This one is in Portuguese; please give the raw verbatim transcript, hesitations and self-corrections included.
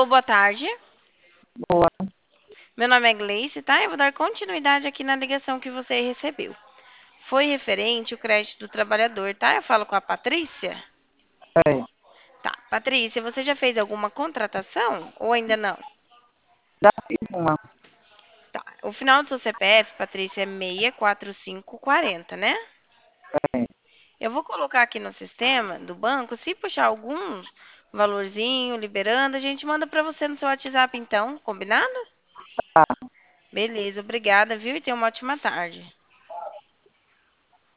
boa tarde. Boa. Meu nome é Gleice, tá? Eu vou dar continuidade aqui na ligação que você recebeu. Foi referente o crédito do trabalhador, tá? Eu falo com a Patrícia. É, Tá. Patrícia, você já fez alguma contratação ou ainda não? já fiz uma. Tá. O final do seu C P F, Patrícia, é seis quatro cinco quatro zero, né? É, Eu vou colocar aqui no sistema do banco. Se puxar algum valorzinho liberando, a gente manda para você no seu WhatsApp, então. Combinado? tá. Beleza, obrigada, viu? E tenha uma ótima tarde.